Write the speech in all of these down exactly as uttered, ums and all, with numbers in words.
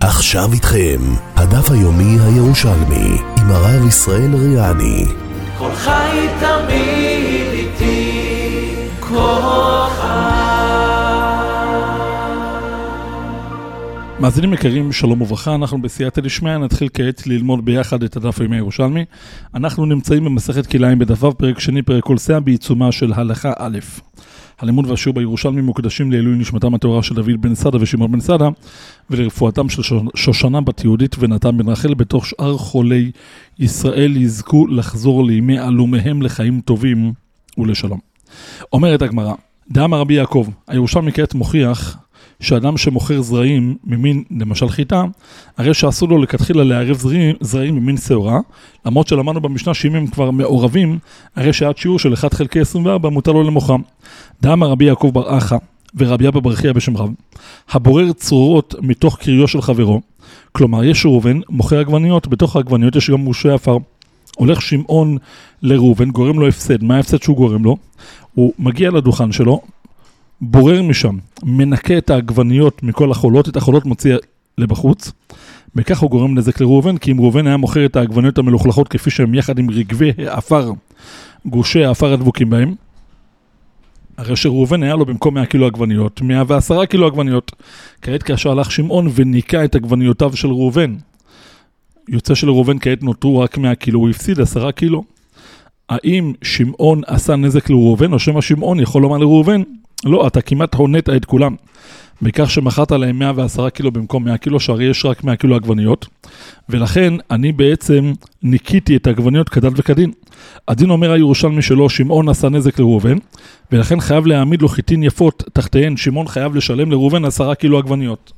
עכשיו איתכם, הדף היומי הירושלמי, עם הרב ישראל ריאני. כל חי תמיד איתי, כל חי. מאזינים יקרים, שלום וברכה, אנחנו בסייעתא דשמיא, נתחיל כעת ללמוד ביחד את הדף היומי הירושלמי. אנחנו נמצאים במסכת כלאיים בדף ו', פרק שני, פרק כל סאה, בעיצומה של הלכה א'. הלימוד והשיעור בירושלמי מוקדשים לעילוי נשמתם הטהורה של דוד בן סעדה ושמעון בן סעדה, ולרפואתם של שושנה בת יהודית ונתן בן רחל, בתוך שאר חולי ישראל יזכו לחזור לימי עלומיהם לחיים טובים ולשלום. אומרת הגמרא, דאמר רבי יעקב, הירושלמי כעת מוכיח שאדם שמוכר זרעים ממין, למשל חיטה, הרי שאסור לו לכתחילה לערב זרעים, זרעים ממין שעורה, למרות שלמדנו במשנה שאם הם כבר מעורבים, הרי שעד שיעור של אחד חלקי עשרים וארבע מותר לו למוכרם. דאמר רבי יעקב בר אחא ורבי אבא בר חייא בשם רב, הבורר צרורות מתוך קריו של חברו, כלומר יש ראובן מוכר עגבניות, בתוך העגבניות יש גם מושי עפר. הולך שמעון לראובן, גורם לו הפסד. מה ההפסד שהוא גורם לו? הוא מגיע לדוכן שלו, בורר משם, מנקה את העגבניות מכל החולות, את החולות מוציא לבחוץ, וכך הוא גורם נזק לראובן, כי אם ראובן היה מוכר את העגבניות המלוכלכות כפי שהם יחד עם רגבי האפר, גושי האפר הדבוקים בהם, הרי שראובן היה לו במקום מאה קילו עגבניות, מאה ועשרה קילו עגבניות. כעת כאשר הלך שמעון וניקה את עגבניותיו של ראובן, יוצא של ראובן כעת נותרו רק מאה קילו, הוא הפסיד עשרה קילו. האם שמעון עשה נזק לראובן, או שמה שמעון יכול לומר לראובן, לא, אתה כמעט הונית את כולם, בכך שמחרת להם מאה ועשרה קילו במקום מאה קילו, שהרי יש רק מאה קילו עגבניות, ולכן אני בעצם ניקיתי את העגבניות כדת וכדין. הדין אומר הירושלמי שלו, שמעון עשה נזק לראובן, ולכן חייב להעמיד לו חיטין יפות תחתיהן, שמעון חייב לשלם לראובן עשרה קילו עגבניות.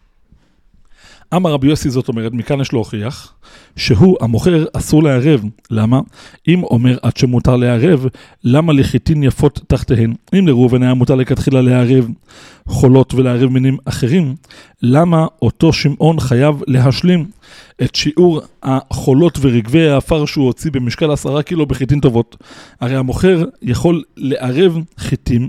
אמר רבי יוסי, זאת אומרת, מכאן יש לו הוכיח, שהוא המוכר אסור לערב. למה? אם אומר עד שמותר לערב, למה לחיטין יפות תחתיהן? אם לראובן היה מותר לכתחילה לערב חולות ולערב מינים אחרים, למה אותו שמעון חייב להשלים את שיעור החולות ורגבי האפר שהוא הוציא במשקל עשרה קילו בחיטין טובות? הרי המוכר יכול לערב חיטים,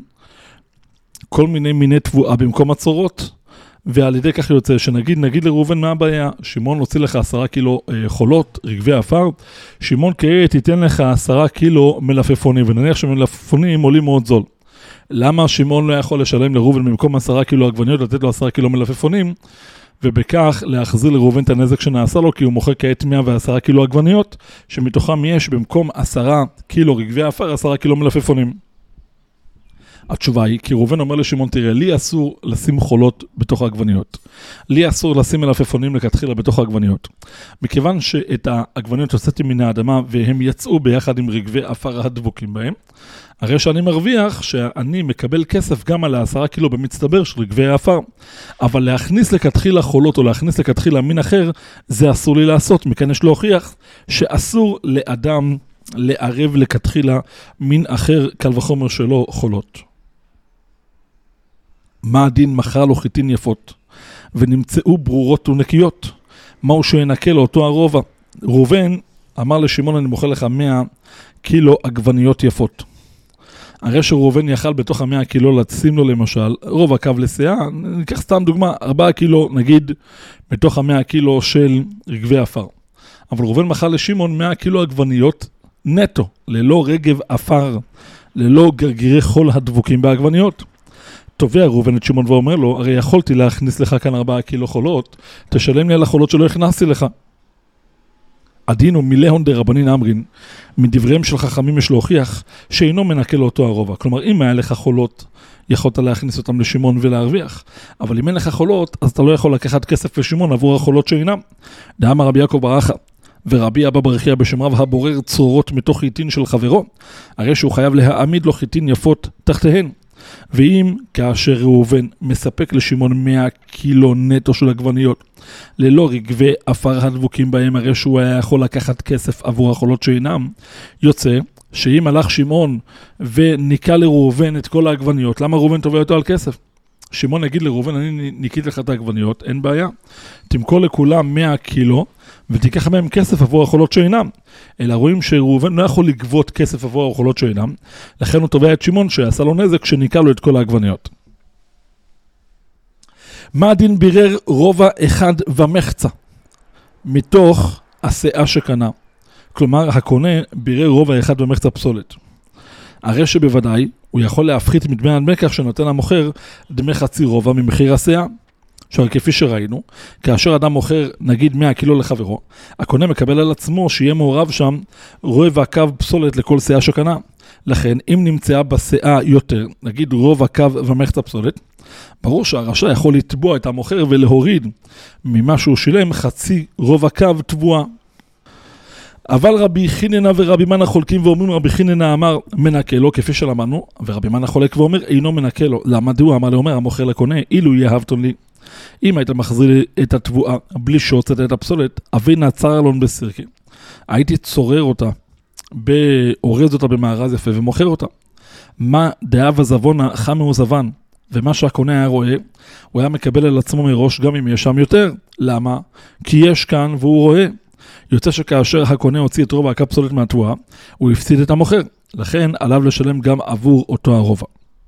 כל מיני מיני תבואה במקום הצורות, ועל ידי כך יוצא שנגיד, נגיד לראובן מה הבעיה? שמעון הוציא לך עשרה קילו אה, חולות, רגבי אפר, שמעון כעת ייתן לך עשרה קילו מלפפונים, ונניח שמלפפונים עולים מאוד זול. למה שמעון לא יכול לשלם לראובן במקום עשרה קילו עגבניות, לתת לו עשרה קילו מלפפונים, ובכך להחזיר לראובן את הנזק שנעשה לו, כי הוא מוכר כעת מאה ועשרה קילו עגבניות, שמתוכם יש במקום עשרה קילו רגבי אפר, עשרה קילו מלפפונים. התשובה היא, כי ראובן אומר לשמעון, תראה, לי אסור לשים חולות בתוך העגבניות. לי אסור לשים מלפפונים לכתחילה בתוך העגבניות. מכיוון שאת העגבניות הוצאתי מן האדמה, והם יצאו ביחד עם רגבי אפר הדבוקים בהם, הרי שאני מרוויח שאני מקבל כסף גם על העשרה קילו במצטבר של רגבי האפר. אבל להכניס לכתחילה חולות או להכניס לכתחילה מין אחר, זה אסור לי לעשות. מכאן יש להוכיח שאסור לאדם לערב לכתחילה מין אחר, קל וחומר שלו חולות. מה הדין? מכר לו חיטין יפות ונמצאו ברורות ונקיות, מהו שינקה לו אותו הרובע? ראובן אמר לשמעון, אני מוכר לך מאה קילו עגבניות יפות. הרי שראובן יכל בתוך המאה קילו לשים לו למשל רובע קו לסאה, ניקח סתם דוגמה, ארבעה קילו נגיד בתוך המאה קילו של רגבי אפר. אבל ראובן מכר לשמעון מאה קילו עגבניות נטו, ללא רגב אפר, ללא גרגירי חול הדבוקים בעגבניות. תובע ראובן את שמעון ואומר לו, הרי יכולתי להכניס לך כאן ארבעה קילו חולות, תשלם לי על החולות שלא הכנסתי לך. הדין הוא מילהון דרבנין אמרין, מדבריהם של חכמים יש להוכיח שאינו מנקה לאותו הרובע. כלומר, אם היה לך חולות, יכולת להכניס אותם לשמעון ולהרוויח. אבל אם אין לך חולות, אז אתה לא יכול לקחת כסף לשמעון עבור החולות שאינם. דאמר רבי יעקב בר אחא ורבי אבא בר חייא בשם רב, הבורר צרורות מתוך חיטין של חברו, הרי שהוא חייב להעמיד לו חיטין יפות תחתיהן. ואם כאשר ראובן מספק לשמעון מאה קילו נטו של עגבניות, ללא רגבי אפר הדבוקים בהם, הרי שהוא היה יכול לקחת כסף עבור החולות שאינם, יוצא שאם הלך שמעון וניקה לראובן את כל העגבניות, למה ראובן תובע אותו על כסף? שמעון יגיד לראובן, אני ניקית לך את העגבניות, אין בעיה, תמכור לכולם מאה קילו, ותיקח מהם כסף עבור החולות שאינם. אלא רואים שראובן לא יכול לגבות כסף עבור החולות שאינם, לכן הוא תובע את שמעון שעשה לו נזק שניקה לו את כל העגבניות. מה הדין בירר רובע אחד ומחצה מתוך השאה שקנה? כלומר, הקונה בירר רובע אחד ומחצה פסולת. הרי שבוודאי הוא יכול להפחית מדמי המקח שנותן המוכר דמי חצי רובע ממחיר השאה. שהרי כפי שראינו, כאשר אדם מוכר נגיד מאה קילו לחברו, הקונה מקבל על עצמו שיהיה מעורב שם רובע קו פסולת לכל שאה שקנה. לכן, אם נמצאה בשאה יותר, נגיד רובע קו ומחצה פסולת, ברור שהרשע יכול לתבוע את המוכר ולהוריד ממה שהוא שילם חצי רובע קו תבועה. אבל רבי חיננה ורבי מנה חולקים ואומרים, רבי חיננה אמר מנקה לו כפי שלמדנו, ורבי מנה חולק ואומר אינו מנקה לו. למה דו אמר לאומר המוכר לקונה, אילו יהבתון לי. אם היית מחזיר את התבואה בלי שהוצאת את הפסולת, אבי נעצר אלון בסירקי. הייתי צורר אותה, אורז אותה במארז יפה ומוכר אותה. מה דאב הזבונה חמאו זבן, ומה שהקונה היה רואה, הוא היה מקבל על עצמו מראש גם אם יש שם יותר. למה? כי יש כאן והוא רואה. יוצא שכאשר הקונה הוציא את רובע הקפסולת מהתבואה, הוא הפסיד את המוכר. לכן עליו לשלם גם עבור אותו הרובע.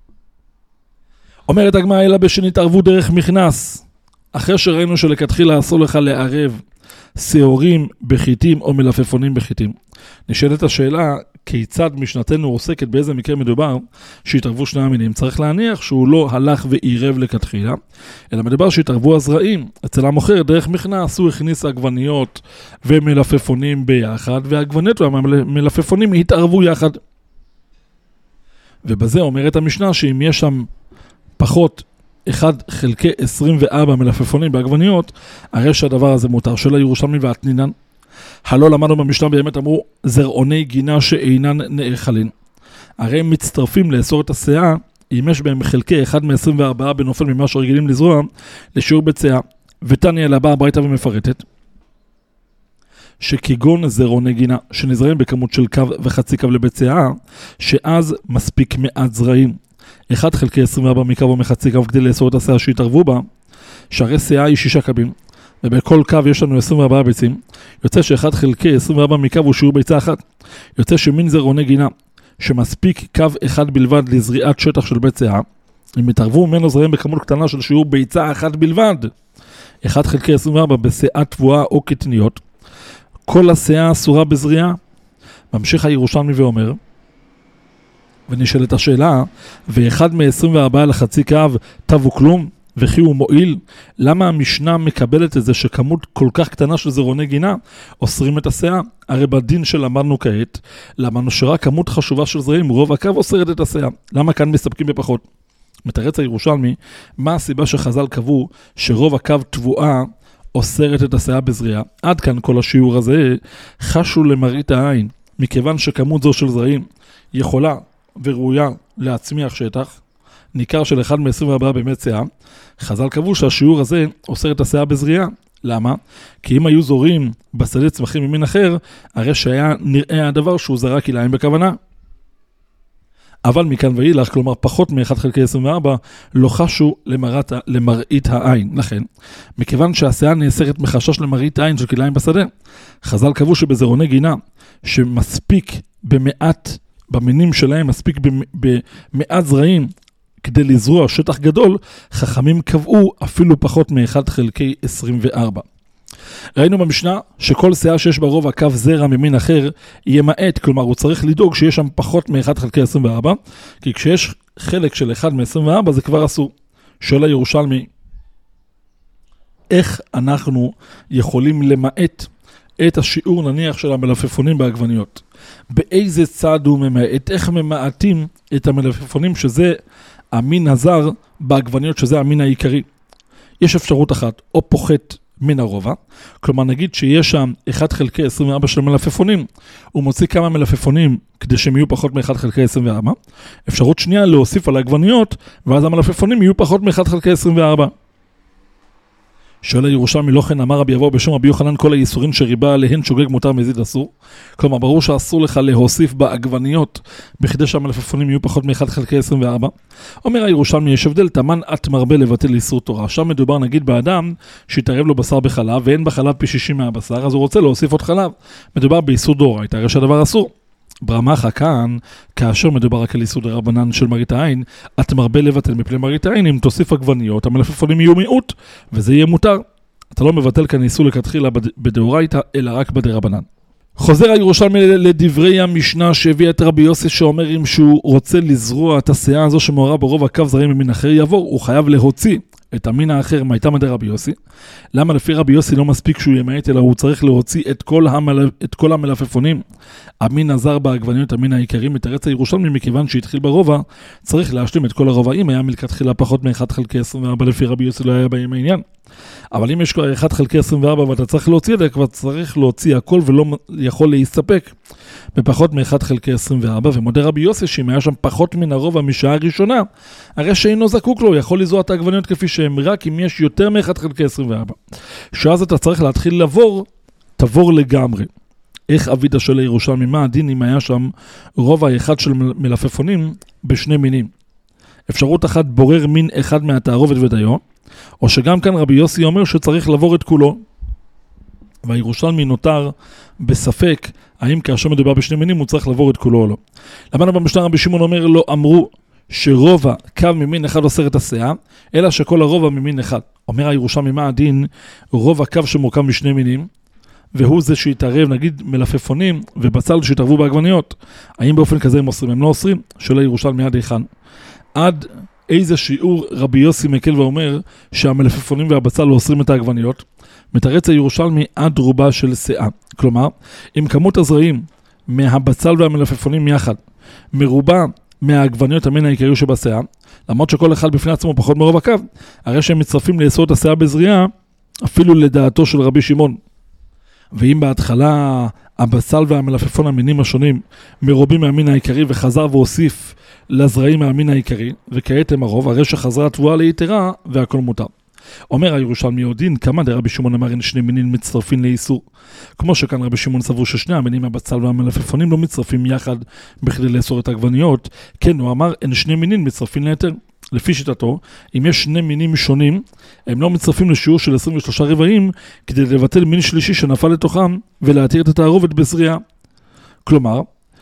אומרת הגמרא, אלא בשנית ערבו דרך מכנס. אחרי שראינו שלכתחילה אסור לך לערב שעורים בחיטים או מלפפונים בחיטים. נשאלת השאלה, כיצד משנתנו עוסקת באיזה מקרה מדובר שהתערבו שני המינים? צריך להניח שהוא לא הלך ועירב לכתחילה, אלא מדובר שהתערבו הזרעים. אצל המוכר דרך מכנס הוא הכניס עגבניות ומלפפונים ביחד, והעגבניות והמלפפונים התערבו יחד. ובזה אומרת המשנה שאם יש שם פחות אחד חלקי עשרים וארבע מלפפונים בעגבניות, הרי שהדבר הזה מותר. של הירושלמי והתנינן, הלא למדנו במשנה באמת אמרו זרעוני גינה שאינן נאכלין. הרי הם מצטרפים לאסור את השאה אם יש בהם חלקי אחד מ-עשרים וארבע בנופל ממה שרגילים לזרוע לשיעור בצאה. ותניא לבא הברייתא ומפרטת שכגון זרעוני גינה שנזרעים בכמות של קו וחצי קו לבצעה, שאז מספיק מעט זרעים אחד חלקי עשרים וארבע מקו או מחצי קו כדי לאסור את השאה שהתערבו בה, שהרי שאה היא שישה קבים ובכל קו יש לנו עשרים וארבע ביצים. יוצא שאחד חלקי עשרים וארבע מקו הוא שיעור ביצה אחת. יוצא שמין זרעוני גינה שמספיק קו אחד בלבד לזריעת שטח של ביצה, אם יתערבו ממנו זרעים בכמות קטנה של שיעור ביצה אחת בלבד, אחד חלקי עשרים וארבע בשאה תבואה או קטניות, כל השאה אסורה בזריעה. ממשיך הירושלמי ואומר, ונשאלת השאלה, ואחד מ-עשרים וארבע לחצי קו תבו כלום וכי הוא מועיל? למה המשנה מקבלת את זה שכמות כל כך קטנה של זרעוני גינה אוסרים את השאה? הרי בדין שלמדנו כעת, למדנו שרק כמות חשובה של זרעים רוב הקו אוסרת את השאה. למה כאן מסתפקים בפחות? מתרץ הירושלמי, מה הסיבה שחז"ל קבעו שרוב הקו תבואה אוסרת את השאה בזריעה? עד כאן כל השיעור הזה חשו למראית העין, מכיוון שכמות זו של זרעים יכולה וראויה להצמיח שטח ניכר של אחד מ-עשרים וארבע באמת שאה, חז"ל קבעו שהשיעור הזה אוסר את השאה בזריעה. למה? כי אם היו זורים בשדה צמחים ממין אחר, הרי שהיה נראה הדבר שהוא זרע כלאיים בכוונה. אבל מכאן ואילך, כלומר פחות מ-אחד חלקי עשרים וארבע, לא חשו למראת, למראית העין. לכן, מכיוון שהשאה נאסרת מחשש למראית העין של כלאיים בשדה, חז"ל קבעו שבזרעוני גינה, שמספיק במעט, במינים שלהם מספיק במעט זרעים, כדי לזרוע שטח גדול, חכמים קבעו אפילו פחות מ-אחד חלקי עשרים וארבע. ראינו במשנה שכל שאה שיש בה רוב הקו זרע ממין אחר יהיה מעט, כלומר הוא צריך לדאוג שיש שם פחות מ-אחד חלקי עשרים וארבע, כי כשיש חלק של אחד מ-עשרים וארבע זה כבר אסור. שואל הירושלמי, איך אנחנו יכולים למעט את השיעור נניח של המלפפונים בעגבניות? באיזה צד הוא ממעט? איך ממעטים את המלפפונים שזה המין הזר בעגבניות שזה המין העיקרי? יש אפשרות אחת, או פוחת מן הרובע, כלומר נגיד שיש שם אחד חלקי עשרים וארבע של מלפפונים, הוא מוציא כמה מלפפונים כדי שהם יהיו פחות מ-אחד חלקי עשרים וארבע, אפשרות שנייה להוסיף על העגבניות, ואז המלפפונים יהיו פחות מ-אחד חלקי עשרים וארבע. שואל הירושלמי, לא כן אמר רבי אבוה בשם רבי יוחנן, כל הייסורים שריבה עליהן שוגג מותר מזיד אסור. כלומר ברור שאסור לך להוסיף בעגבניות בכדי שהמלפפונים יהיו פחות מ-אחד חלקי עשרים וארבע. אומר הירושלמי, יש הבדל תמן את מרבה לבטל איסור תורה. שם מדובר נגיד באדם שיתערב לו בשר בחלב ואין בחלב פי שישים מהבשר, אז הוא רוצה להוסיף עוד חלב. מדובר באיסור דאורייתא, הרי שהדבר אסור. ברמחה כאן, כאשר מדובר רק על איסור דרבנן של מראית העין, את מרבה לבטל מפני מראית העין, אם תוסיף עגבניות, המלפפונים יהיו מיעוט, וזה יהיה מותר. אתה לא מבטל כאן איסור לכתחילה בדאורייתא, אלא רק בדרבנן. חוזר הירושלמי לדברי המשנה שהביא את רבי יוסי, שאומר אם שהוא רוצה לזרוע את השאה הזו שמעורב ברוב הקו זרעים ממין אחר יבור, הוא חייב להוציא את המין האחר מהייתה מדי רבי יוסי. למה לפי רבי יוסי לא מספיק שהוא ימעט, אלא הוא צריך להוציא את כל, המל... את כל המלפפונים, המין הזר בעגבניות, המין העיקרי, מתרץ הירושלמי, מכיוון שהתחיל ברובע, צריך להשלים את כל הרובע. אם היה מלכתחילה פחות מ-אחד חלקי עשרים וארבע, לפי רבי יוסי לא היה בהם העניין. אבל אם יש כבר אחד חלקי עשרים וארבע ואתה צריך להוציא, אתה כבר צריך להוציא הכל ולא יכול להסתפק בפחות מ-אחד חלקי עשרים וארבע, ומודה רבי יוסי שאם היה שם פחות מן הרובע משעה הראשונה, הרי שאינו זקוק לו, יכול לזרוע את העגבניות כפי שהם, רק אם יש יותר מ-אחד חלקי עשרים וארבע. שאז אתה צריך להתחיל לעבור, תבור לגמרי. איך אבידה של הירושלמי, מה הדין אם היה שם רובע אחד של מלפפונים בשני מינים? אפשרות אחת, בורר מין אחד מהתערובת ודיו, או שגם כאן רבי יוסי אומר שצריך לעבור את כולו. והירושלמי נותר בספק האם כאשר מדובר בשני מינים הוא צריך לעבור את כולו או לא. למענו במשנה רבי שמעון אומר לא אמרו שרובע קו ממין אחד אוסר את השאה, אלא שכל הרובע ממין אחד. אומר הירושלמי מה הדין רובע קו שמורכב משני מינים, והוא זה שיתערב נגיד מלפפונים ובצל שיתערבו בעגבניות. האם באופן כזה הם אוסרים? הם לא אוסרים? שואל הירושלמי עד היכן? עד איזה שיעור רבי יוסי מקל ואומר שהמלפפונים והבצל לא אוסרים את העגבניות? מתרץ הירושלמי עד רובה של שאה. כלומר, אם כמות הזרעים מהבצל והמלפפונים יחד מרובה מהעגבניות המין העיקרי שבשאה, למרות שכל אחד בפני עצמו פחות מרוב הקו, הרי שהם מצטרפים לאסור את השאה בזריעה אפילו לדעתו של רבי שמעון. ואם בהתחלה הבצל והמלפפון המינים השונים מרובים מהמין העיקרי וחזר והוסיף לזרעים מהמין העיקרי, וכעת הם הרוב, הרי שחזרה התבואה ליתרה והכל מותר. אומר הירושלמי יודין, כמה דה רבי שמעון אמר אין שני מינים מצטרפים לאיסור. כמו שכאן רבי שמעון סבור ששני המינים הבצל והמלפפונים לא מצטרפים יחד בכדי לאסור את העגבניות, כן הוא אמר אין שני מינים מצטרפים ליתר. לפי שיטתו, אם יש שני מינים שונים, הם לא מצטרפים לשיעור של עשרים ושלושה רבעים כדי לבטל מין שלישי שנפל לתוכם ולהתיר את התערובת בזריעה. כלומר,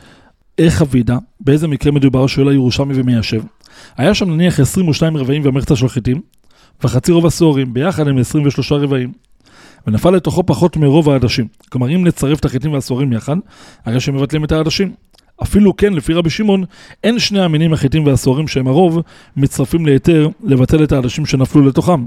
איך אבידה, באיזה מקרה מדובר שואל הירושלמי ומיישב? היה שם נניח עשרים ושניים רבעים ומחצה של חיטים, וחצי רוב הסוהרים, ביחד הם עשרים ושלושה רבעים, ונפל לתוכו פחות מרוב העדשים. כלומר, אם נצרף את החיטים והסוהרים יחד, הרי שהם מבטלים את העדשים. אפילו כן, לפי רבי שמעון, אין שני המינים החיטים והסוהרים שהם הרוב, מצטרפים ליתר לבטל את העדשים שנפלו לתוכם.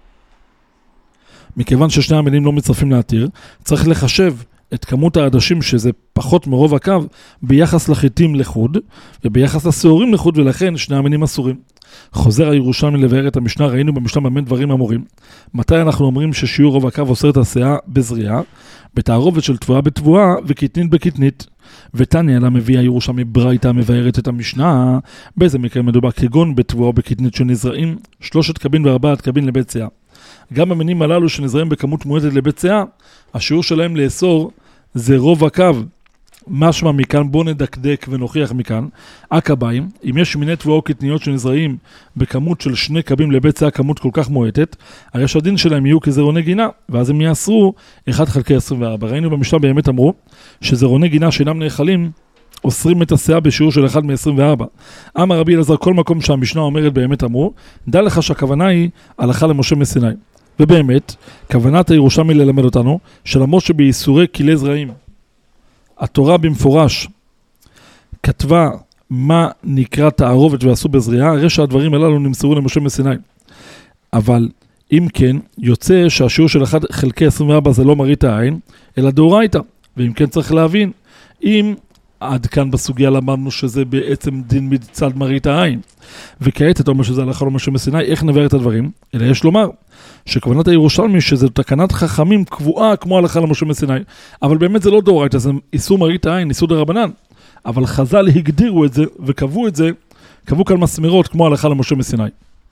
מכיוון ששני המינים לא מצטרפים להתיר, צריך לחשב את כמות העדשים שזה פחות מרוב הקו ביחס לחיטים לחוד וביחס לסוהרים לחוד, ולכן שני המינים אסורים. חוזר הירושלמי לבאר את המשנה, ראינו במשנה במה דברים אמורים. מתי אנחנו אומרים ששיעור רוב הקו אוסר את השאה בזריעה? בתערובת של תבואה בתבואה וקטנית בקטנית. ותניא לה מביא הירושלמי ברייתא מבארת את המשנה, באיזה מקרה מדובר כגון בתבואה או בקטנית שנזרעים שלושת קבין וארבעת קבין לבית שאה. גם המינים הללו שנזרעים בכמות מועטת לבית שאה, השיעור שלהם לאסור זה רוב הקו. משמע מכאן, בוא נדקדק ונוכיח מכאן, הקביים, אם יש מיני תבואה או קטניות שנזרעים בכמות של שני קבים לבית שאה, כמות כל כך מועטת, הרי שהדין שלהם יהיו כזרוני גינה, ואז הם יאסרו אחד חלקי עשרים וארבע. ראינו במשנה באמת אמרו, שזרוני גינה שאינם נאכלים, אוסרים את השאה בשיעור של אחד מ-עשרים וארבע. אמר רבי אלעזר, כל מקום שהמשנה אומרת באמת אמרו, דע לך שהכוונה היא הלכה למשה מסיני. ובאמת, כוונת הירושלמי ללמד אותנו, שלמרות שבייסורי כלי זרעים, התורה במפורש כתבה מה נקרא תערובת ועשו בזריעה, הרי שהדברים הללו נמסרו למשה מסיני. אבל אם כן, יוצא שהשיעור של אחד חלקי עשרים וארבע זה לא מראית העין, אלא דאורייתא. ואם כן צריך להבין, אם עד כאן בסוגיה למדנו שזה בעצם דין מצד מראית העין, וכעת אתה אומר שזה הלכה למשה מסיני, איך נבהר את הדברים? אלא יש לומר שכוונת הירושלמי שזו תקנת חכמים קבועה כמו הלכה למשה מסיני, אבל באמת זה לא דאורייתא, זה איסור מראית העין, איסור דרבנן, אבל חז"ל הגדירו את זה וקבעו את זה, קבעו כאן מסמרות כמו הלכה למשה מסיני.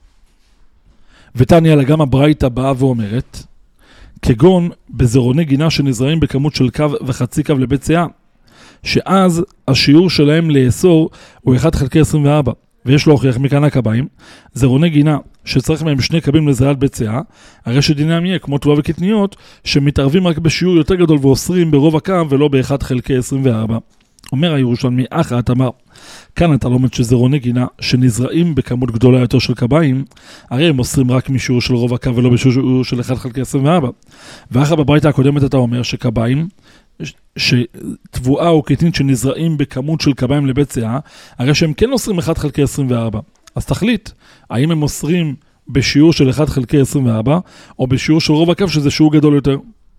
ותניא לה גם הברייתא באה ואומרת, כגון בזרוני גינה שנזרעים בכמות של קו וחצי קו לבית שאה, שאז השיעור שלהם לאסור הוא אחד חלקי עשרים וארבע, ויש לו הוכיח מכאן הקביים, זרוני גינה שצריך מהם שני קבים לזריעת בית שאה, הרי שדינם יהיה כמו תבואה וקטניות, שמתערבים רק בשיעור יותר גדול ואוסרים ברוב הקו ולא באחד חלקי עשרים וארבע. אומר הירושלמי, אחא אתה אמר, כאן אתה לומד שזרעו נגינה שנזרעים בכמות גדולה יותר של קביים, הרי הם מוסרים רק משיעור של רוב הקו ולא בשיעור של אחד חלקי עשרים וארבע. ואחא בברייתא הקודמת אתה אומר שקביים, שתבואה או קטנית שנזרעים בכמות של קביים לבית סאה, הרי שהם כן מוסרים אחד חלקי עשרים וארבע. אז תחליט, האם הם מוסרים בשיעור של אחד חלקי עשרים וארבע, או בשיעור של רוב הקו שזה שיעור גדול יותר.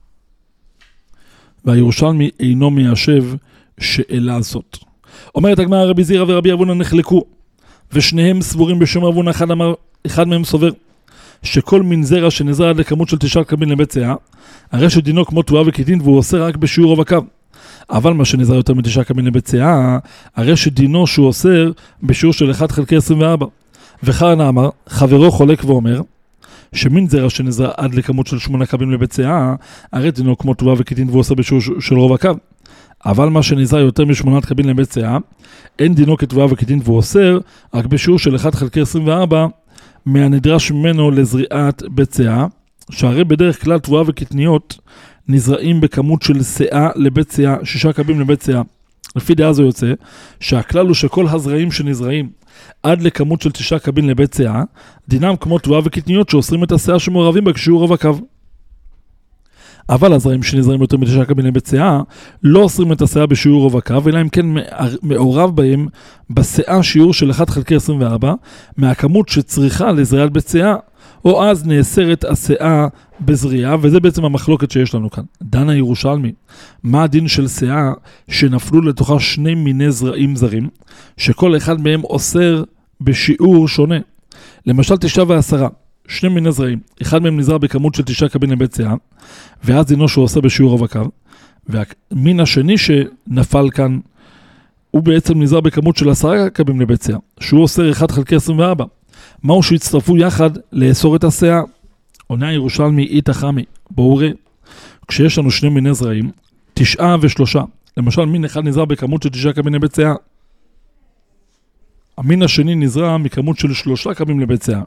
והירושלמי אינו מיישב שאלה זאת. אומרת הגמרא, רבי זירא ורבי אבונה נחלקו, ושניהם סבורים בשם רבונה, אחד, אמר, אחד מהם סובר, שכל מין זרע שנזרע עד לכמות של תשעה קבין לבית סאה, הרי שדינו כמו תבואה וקטין, והוא עושה רק בשיעור רוב הקו. אבל מה שנזרע יותר מתשעה קבין לבית סאה, הרי שדינו שהוא עושה בשיעור של אחד חלקי עשרים וארבע. וחרנה אמר, חברו חולק ואומר, שמין זרע שנזרע עד לכמות של שמונה קבין לבית סאה, הרי דינו כמו תבואה וקטין, והוא עושה בשיעור של רוב הקו. אבל מה שנזרע יותר משמונת קבין לבית סאה, אין דינו כתבואה וקטין, והוא עושה רק בשיעור של אחד חלקי עשרים וארבע, מהנדרש ממנו לזריעת בית סאה, שהרי בדרך כלל תבואה וקטניות נזרעים בכמות של סאה לבית סאה, שישה קבים לבית סאה. לפי דעה זו יוצא שהכלל הוא שכל הזרעים שנזרעים עד לכמות של תשעה קבין לבית סאה, דינם כמו תבואה וקטניות שאוסרים את הסאה שמעורבים בה כשיעור רוב הקו. אבל הזרעים שנזרעים יותר מתשעה קבין לבית סאה לא אוסרים את הסאה בשיעור רוב הקו, אלא אם כן מעורב בהם בסאה שיעור של אחד חלקי עשרים וארבע מהכמות שצריכה לזריעת בית סאה, או אז נאסרת הסאה בזריעה, וזה בעצם המחלוקת שיש לנו כאן. דן הירושלמי, מה הדין של סאה שנפלו לתוכה שני מיני זרעים זרים, שכל אחד מהם אוסר בשיעור שונה? למשל תשעה ועשרה, שני מיני זרעים, אחד מהם נזרע בכמות של תשעה קבין לבית סאה, ואז דינו שהוא עושה בשיעור רוב הקו, והמין השני שנפל כאן, הוא בעצם נזרע בכמות של עשרה קבין לבית סאה, שהוא עושה אחד חלקי עשרים וארבע. מהו שהצטרפו יחד לאסור את הסאה? עונה הירושלמי איתא חמי, בואו ראה, כשיש לנו שני מיני זרעים, תשעה ושלושה, למשל מין אחד נזרע בכמות של תשעה קבין לבית סאה, המין השני נזרע מכמות של שלושה קבין לבית סאה,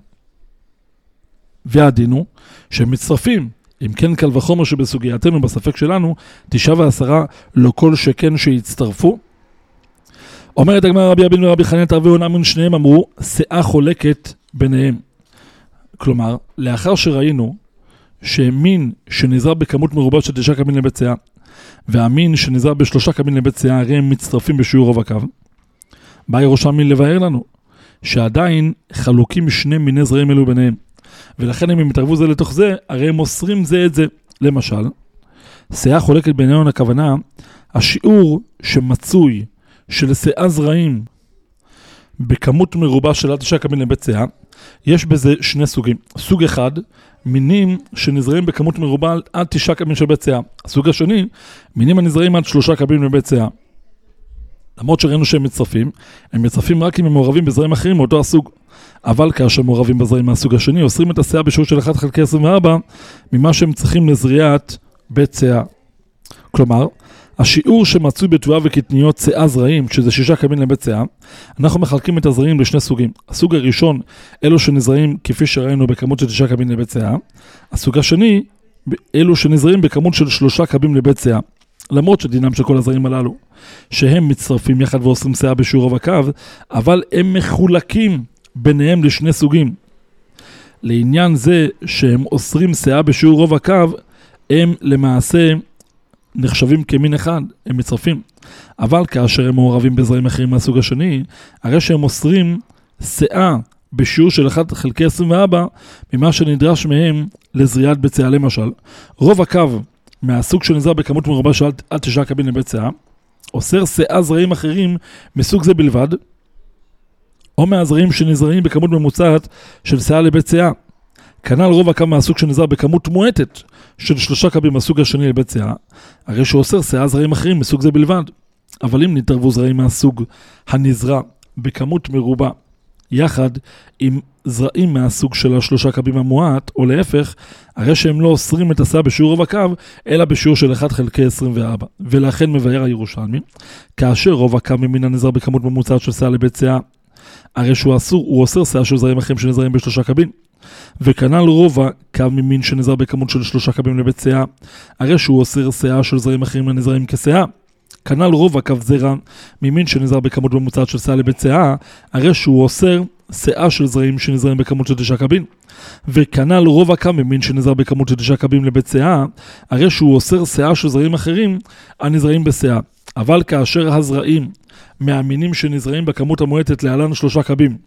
והדין הוא שהם מצטרפים, אם כן קל וחומר שבסוגייתנו בספק שלנו, תשעה ועשרה לא כל שכן שיצטרפו. אומרת הגמרא, רבי אבין ורבי חנינא תרווה עונם, שניהם אמרו סאה חולקת ביניהם. כלומר, לאחר שראינו שמין שנזרע בכמות מרובה של תשעה קבין לבית סאה, והמין שנזרע בשלושה קבין לבית סאה, הרי הם מצטרפים בשיעור רוב הקו, בא ירושלמי לבאר לנו שעדיין חלוקים שני מיני זרעים אלו ביניהם, ולכן אם הם יתערבו זה לתוך זה, הרי הם מוסרים זה את זה. למשל, סאה חולקת ביניהם, הכוונה, השיעור שמצוי של סאה זרעים בכמות מרובה של עד תשעה קבין לבית סאה, יש בזה שני סוגים. סוג אחד, מינים שנזרעים בכמות מרובה עד תשעה קבין של בית סאה. הסוג השני, מינים הנזרעים עד שלושה קבין לבית סאה. למרות שראינו שהם מצטרפים, הם מצטרפים רק אם הם מעורבים בזרעים אחרים מאותו הסוג. אבל כאשר מעורבים בזרעים מהסוג השני, אוסרים את הסאה בשיעור של אחד חלקי עשרים וארבע ממה שהם צריכים לזריעת בית סאה. כלומר, השיעור שמצוי בתבואה וקטניות סאה זרעים, שזה שישה קבין לבית סאה, אנחנו מחלקים את הזרעים לשני סוגים. הסוג הראשון, אלו שנזרעים כפי שראינו בכמות של תשעה קבין לבית סאה. הסוג השני, אלו שנזרעים בכמות של שלושה קבין לבית סאה. למרות שדינם של כל הזרעים הללו, שהם מצטרפים יחד ועושים סאה בשיעור רוב הקו, אבל הם מחולקים ביניהם לשני סוגים. לעניין זה שהם אוסרים סאה בשיעור רוב הקו, הם למעשה נחשבים כמין אחד, הם מצטרפים. אבל כאשר הם מעורבים בזרעים אחרים מהסוג השני, הרי שהם אוסרים סאה בשיעור של אחד חלקי עשרים וארבע, ממה שנדרש מהם לזריעת בית סאה. למשל, רוב הקו מהסוג שנזרע בכמות מרובה של עד תשעה קבין לבית סאה, אוסר סאה זרעים אחרים מסוג זה בלבד, או מהזרעים שנזרעים בכמות ממוצעת של סאה לבית סאה. כנ"ל רוב הקו מהסוג שנזרע בכמות מועטת של שלושה קבין מהסוג השני לבית סאה, הרי שאוסר סאה זרעים אחרים מסוג זה בלבד. אבל אם נתערבו זרעים מהסוג הנזרע בכמות מרובה יחד עם זרעים מהסוג של השלושה קבים המועט, או להפך, הרי שהם לא אוסרים את הסאה בשיעור רוב הקו, אלא בשיעור של אחד חלקי עשרים וארבע. ולכן מבאר הירושלמי, כאשר רוב הקו ממין הנזרע בכמות ממוצעת של סאה לבית סאה, הרי שהוא אסור, הוא אוסר סאה של זרעים אחרים שנזרעים בשלושה קבין. וכנ"ל רוב הקו ממין שנזרע בכמות של שלושה קבים לבית סאה, הרי שהוא אוסר סאה של זרעים אחרים הנזרעים כסאה. כנ"ל רוב הקו זרע ממין שנזרע בכמות ממוצעת של שאה לבית שאה, הרי שהוא אוסר שאה של זרעים שנזרעים בכמות של תשעה קבין. וכנ"ל רוב הקו ממין שנזרע בכמות של תשעה קבין לבית שאה, הרי שהוא אוסר שאה של זרעים אחרים הנזרעים בשאה. אבל כאשר הזרעים מהמינים שנזרעים בכמות המועטת להלן שלושה קבים,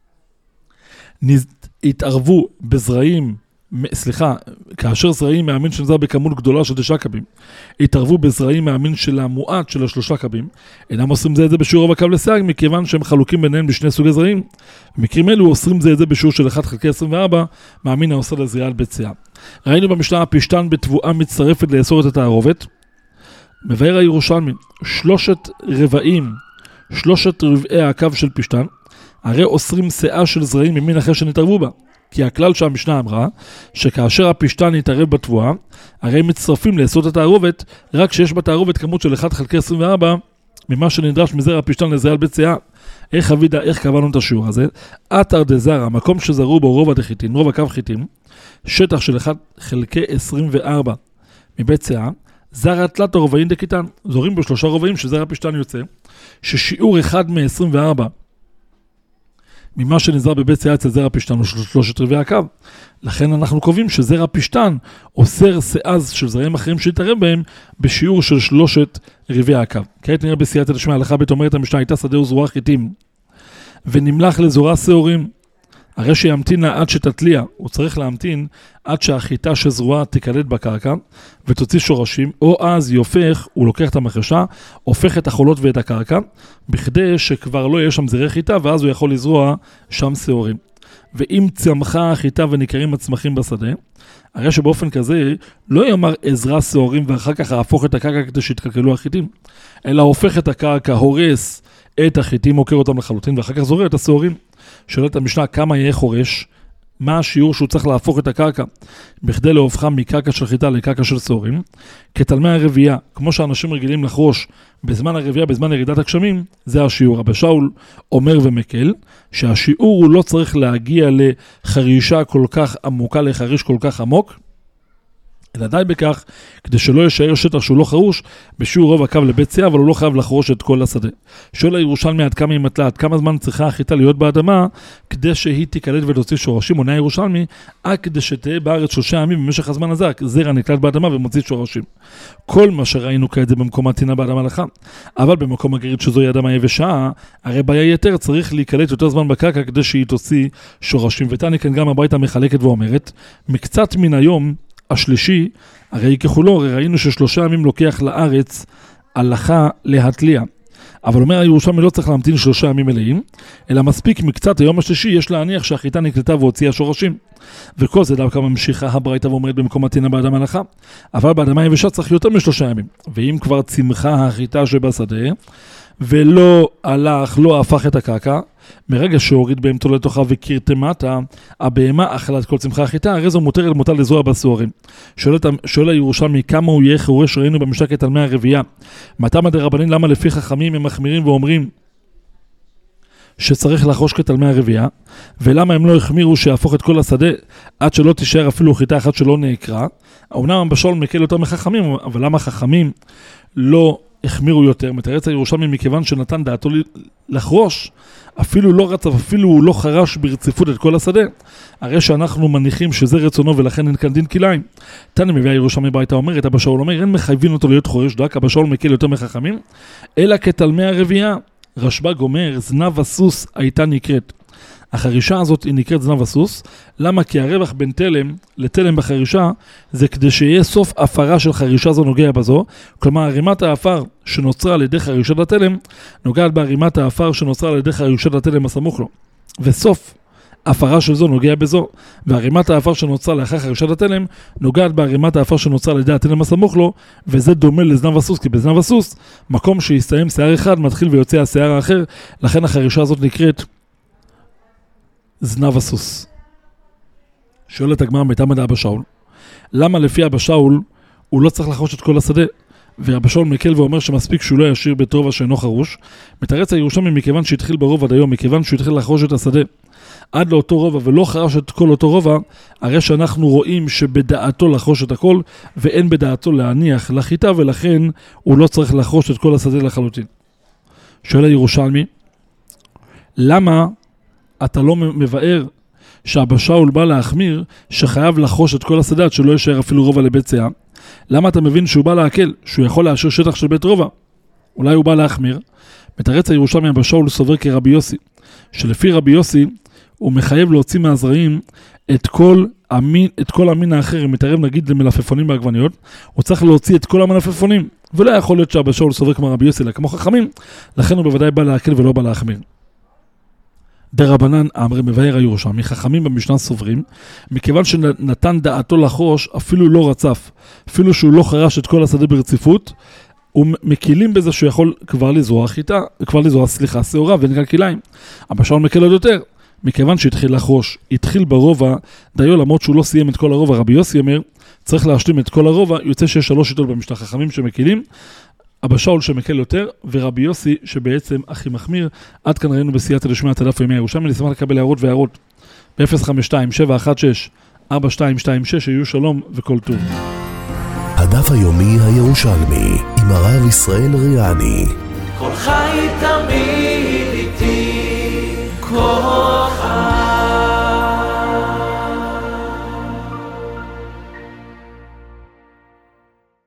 התערבו בזרעים, סליחה, כאשר זרעים מהמין שנזרע בכמות גדולה של תשעה קבים, התערבו בזרעים מהמין של המועט של השלושה קבים, אינם עושים זה את זה בשיעור רוב הקו לשאה, מכיוון שהם חלוקים ביניהם בשני סוגי זרעים. במקרים אלו עושים זה את זה בשיעור של אחת חלקי עשרים וארבע, מהמין האוסר לזריעה על בית שאה. ראינו במשנה הפשתן בתבואה מצטרפת לאסור את התערובת. מבאר הירושלמי, שלושת רבעים, שלושת רבעי הקו של פשתן, הרי אוסרים שאה של זרעים ממין אחר שנתערבו בה. כי הכלל שהמשנה אמרה, שכאשר הפשתן יתערב בתבואה, הרי מצטרפים לאסור את התערובת, רק שיש בתערובת כמות של אחת חלקי עשרים וארבע, ממה שנדרש מזרע הפשתן לזריעה על בית שאה. איך אבידה, איך קבענו את השיעור הזה? אתר דזרע, המקום שזרו בו רוב הדחיתים, רוב הקו חיתים, שטח של אחת חלקי עשרים וארבע מבית שאה, זרע תלת הרובעים דקיתן, זורים בו שלושה רובעים שזרע הפשתן יוצא, ששיעור אחד מ-עשרים וארבע ממה שנזרע בבית שאה אצל זרע פשתן הוא שלושת רבעי הקו. לכן אנחנו קובעים שזרע פשתן אוסר שאה של זרעים אחרים שיתערב בהם בשיעור של שלושת רבעי הקו. כעת נראה בסייעתא דשמיא, הלכה בית אומרת המשנה, הייתה שדה וזרוע חיטים ונמלח לזורה שעורים, הרי שימתינה עד שתתליע, הוא צריך להמתין עד שהחיטה שזרועה תיקלט בקרקע ותוציא שורשים, או אז יופך, הוא לוקח את המחרשה, הופך את החולות ואת הקרקע, בכדי שכבר לא יהיה שם זרי חיטה, ואז הוא יכול לזרוע שם שעורים. ואם צמחה החיטה וניכרים הצמחים בשדה, הרי שבאופן כזה לא יאמר עזרה שעורים ואחר כך להפוך את הקרקע כדי שיתקלקלו החיטים, אלא הופך את הקרקע, הורס את החיטים, עוקר אותם לחלוטין, ואחר כך זורע את השעורים. שואלת המשנה, כמה יהיה חורש? מה השיעור שהוא צריך להפוך את הקרקע בכדי להופכה מקרקע של חיטה לקרקע של שעורים? כתלמי הרבייה, כמו שאנשים רגילים לחרוש בזמן הרבייה, בזמן ירידת הגשמים, זה השיעור. רבי שאול אומר ומקל שהשיעור הוא לא צריך להגיע לחרישה כל כך עמוקה, לחריש כל כך עמוק, אלא די בכך, כדי שלא יישאר שטח שהוא לא חרוש, בשיעור רוב הקו לבית שאה, אבל הוא לא חייב לחרוש את כל השדה. שואל הירושלמי עד כמה היא מתלה, עד כמה זמן צריכה החיטה להיות באדמה, כדי שהיא תיקלט ותוציא שורשים, עונה הירושלמי, עד כדי שתהיה בארץ שלושה ימים במשך הזמן הזה, זרע נקלט באדמה ומוציא שורשים. כל מה שראינו כעת זה במקום הטינה באדמה לך, אבל במקום הגריד שזוהי אדמה יבשה, הרי בעיה יותר צריך להיקלט יותר זמן בקרקע כדי שהיא תוציא שורשים. ותני כאן גם הברייתא מחלקת ואומרת, מקצת מן היום השלישי, הרי ככולו, הרי ראינו ששלושה ימים לוקח לארץ הלכה להתליע. אבל אומר הירושלמי לא צריך להמתין שלושה ימים מלאים, אלא מספיק מקצת היום השלישי יש להניח שהחיטה נקלטה והוציאה שורשים. וכל זה דווקא ממשיכה הברייתא ואומרת במקום הטינה באדמה לך. אבל באדמה יבשה צריך יותר משלושה ימים. ואם כבר צמחה החיטה שבשדה, ולא הלך, לא הפך את הקרקע, מרגע שהוריד בהמתו לתוכה וקרתמתה, הבהמה אכלה את כל צמחה החיטה, הרי זו מותרת מותר לזרוע בשעורים. שואל, שואל הירושלמי כמה הוא יהיה חורש, ראינו במשנה כתלמי הרבייה. מתמא דרבנן, למה לפי חכמים הם מחמירים ואומרים שצריך לחרוש כתלמי הרבייה, ולמה הם לא החמירו שיהפוך את כל השדה עד שלא תישאר אפילו חיטה אחת שלא נעקרה? אמנם בשול מקל יותר מחכמים, אבל למה חכמים לא החמירו יותר? מתרץ הירושלמי מכיוון שנתן דעתו לחרוש, אפילו לא רצף, אפילו הוא לא חרש ברציפות את כל השדה, הרי שאנחנו מניחים שזה רצונו ולכן אין כאן דין כליים. תנא מביא הירושלמי ברייתא אומרת, אבא שאול אומר, אין מחייבים אותו להיות חורש דק, אבא שאול מקל יותר מחכמים, אלא כתלמי הרבייה. רשב"ג אומר, זנב הסוס הייתה נקראת. החרישה הזאת היא נקראת זנב הסוס. למה? כי הרווח בין תלם לתלם בחרישה זה כדי שיהיה סוף הפרה של חרישה זו נוגע בזו. כלומר, הרימת האפר שנוצרה על ידי חרישת התלם נוגעת בהרימת האפר שנוצרה על ידי חרישת התלם הסמוך לו. וסוף הפרה של זו נוגע בזו. והרימת האפר שנוצרה לאחר חרישת התלם נוגעת בהרימת האפר שנוצרה על ידי התלם הסמוך לו, וזה דומה לזנב הסוס, כי בזנב הסוס מקום שיסתיים שיער אחד מתחיל ויוצא השיער האחר, לכן החרישה הזאת נקראת זנב הסוס. שואלת הגמרא מתמא דאבא שאול, למה לפי אבא שאול הוא לא צריך לחרוש את כל השדה? ואבא שאול מקל ואומר שמספיק שהוא לא ישאיר בית רובע שאינו חרוש. מתרץ הירושלמי מכיוון שהתחיל ברוב עד היום, מכיוון שהוא התחיל לחרוש את השדה, עד לאותו רובע ולא חרש את כל אותו רובע, הרי שאנחנו רואים שבדעתו לחרוש את הכל, ואין בדעתו להניח לחיטה, ולכן הוא לא צריך לחרוש את כל השדה לחלוטין. שואל הירושלמי, למה אתה לא מבאר שאבא שאול בא להחמיר שחייב לחרוש את כל השדה, שלא יישאר אפילו רובע לבית סאה? למה אתה מבין שהוא בא להקל, שהוא יכול להשאיר שטח של בית רובע? אולי הוא בא להחמיר. מתרץ הירושלמי אבא שאול סובר כרבי יוסי, שלפי רבי יוסי הוא מחייב להוציא מהזרעים את כל המין, את כל המין האחר, אם מתערב נגיד למלפפונים בעגבניות, הוא צריך להוציא את כל המלפפונים, ולא יכול להיות שאבא שאול סובר כמו רבי יוסי, אלא כמו חכמים, לכן הוא בוודאי בא להקל ולא בא להחמיר. דרבנן אמרי מבאר הירושלמי, חכמים במשנה סוברים, מכיוון שנתן דעתו לחרוש, אפילו לא רצף, אפילו שהוא לא חרש את כל השדה ברציפות, ומקילים בזה שהוא יכול כבר לזרוע חיטה, כבר לזרוע, סליחה, שעורה ונגע כליים. אבא שאול מקל עוד יותר, מכיוון שהתחיל לחרוש, התחיל ברובע, דיו למרות שהוא לא סיים את כל הרובע, רבי יוסי אומר, צריך להשלים את כל הרובע, יוצא שיש שלוש שיטות במשנה, חכמים שמקילים, אבא שאול שמקל יותר, ורבי יוסי שבעצם הכי מחמיר. עד כאן ראינו בסייעתא דשמיא את הדף היומי הירושלמי. נשמח לקבל הערות והערות ב-אפס חמש שתיים שבע אחת שש ארבע שתיים שתיים שש. יהיו שלום וכל טוב. הדף היומי הירושלמי עם הרב ישראל ריאני. כל חי תמיד